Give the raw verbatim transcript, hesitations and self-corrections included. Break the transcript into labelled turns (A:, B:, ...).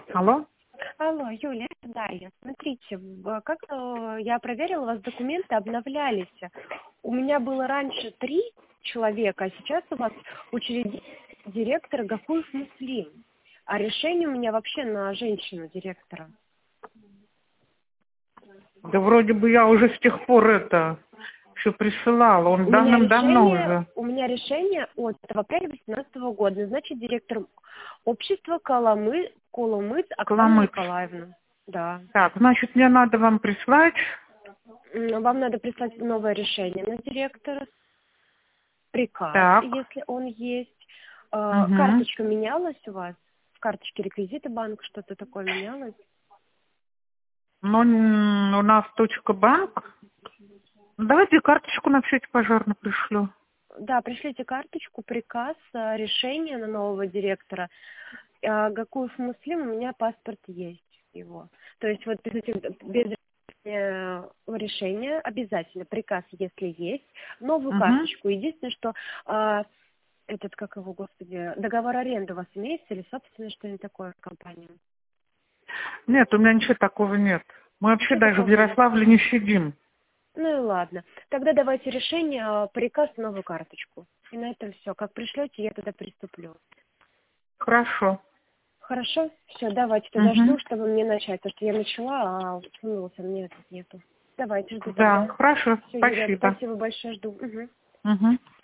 A: Алло?
B: Алло, Юля, это Дарья. Смотрите, в- как э, я проверила, у вас документы обновлялись. У меня было раньше три человека, а сейчас у вас учредитель директор Гафуев Муслим. А решение у меня вообще на женщину-директора.
A: Да вроде бы я уже с тех пор это все присылала. Он
B: У меня
A: давным-давно
B: решение,
A: уже.
B: у меня решение от апреля две тысячи восемнадцатого года. Назначить директором общества Коломы, Коломыц Оксану
A: Коломыц.
B: Николаевну. Да.
A: Так, значит, мне надо вам прислать.
B: М, Вам надо прислать новое решение на директора, приказ,
A: Так.
B: если он есть. Э,
A: Угу.
B: Карточка менялась у вас? В карточке реквизиты банка что-то такое менялось?
A: Ну, н- у нас точка банк. Давайте карточку на всякий пожарный пришлю.
B: Да, пришлите карточку, приказ, э, решение на нового директора. Э, Гакуев Муслим, у меня паспорт есть его. То есть вот без, этих- без э, решения обязательно приказ, если есть, новую
A: Угу.
B: карточку. Единственное, что э, этот, как его, господи, договор аренды у вас имеется или собственно что-нибудь такое в компании?
A: Нет, у меня ничего такого нет. Мы вообще
B: Ничего
A: даже в
B: такого нет.
A: Ярославле не сидим.
B: Ну и ладно. Тогда давайте решение, а, приказ, новую карточку. И на этом все. Как пришлете, я тогда приступлю.
A: Хорошо.
B: Хорошо? Все, давайте тогда
A: Угу.
B: жду, чтобы мне начать. Потому что я начала, а смылся, мне тут нету. Давайте, жду
A: Да,
B: тогда.
A: хорошо.
B: Все, Юля,
A: Спасибо.
B: спасибо большое, жду. Угу.
A: Угу.